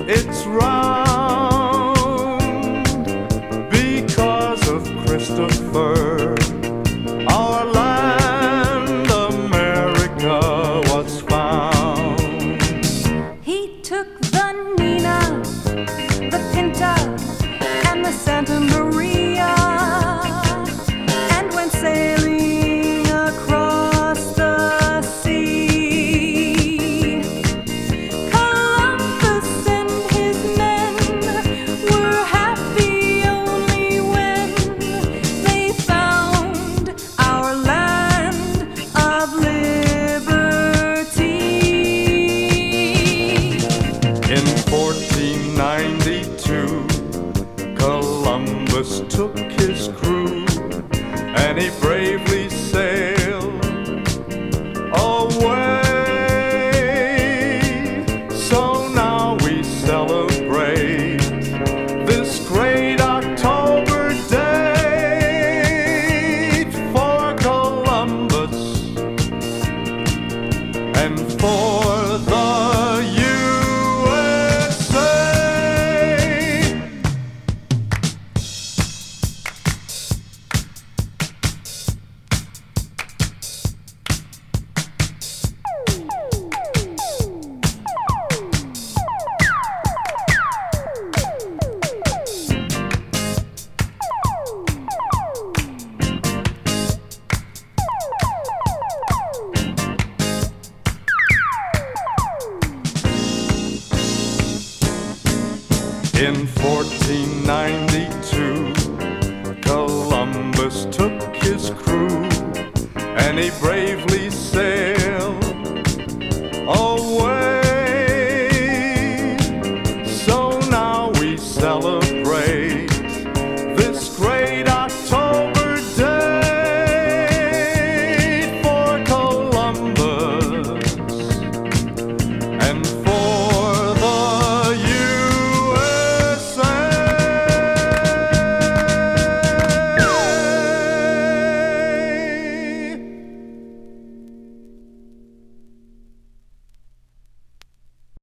It's round because of Christopher. Our land, America, was found. He took the Nina, the Pinta, and the Santa Maria, and went sailing across the sea. Columbus and his men were happy only when they found our land of liberty. In 1492, Columbus took his crew, and he bravely sailed away. So now we celebrate this great October date for Columbus and for the USA. In 1492, Columbus took his crew, and he bravely